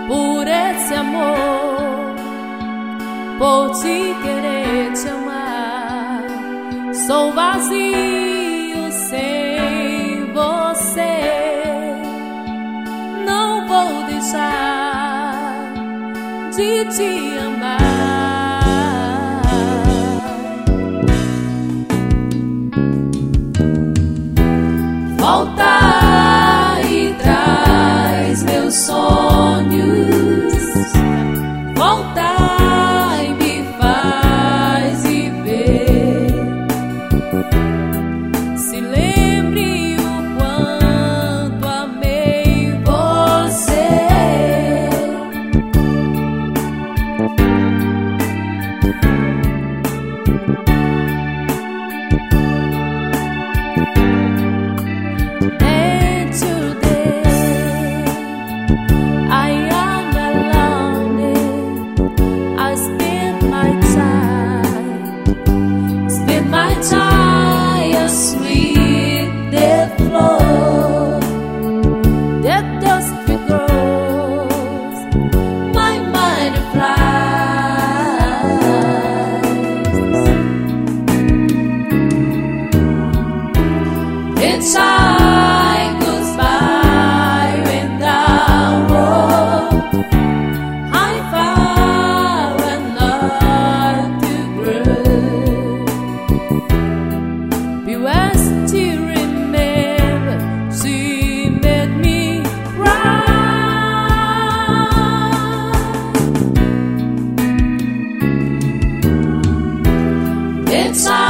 por esse amor, por te querer te amar. Sou vazio sem você, não vou deixar de te amar. Volta e traz meus sonhos, volta e me faz viver. Se lembre o quanto amei você. Shine goes by when the road I found and not to grow. Beware to remember, she made me cry. It's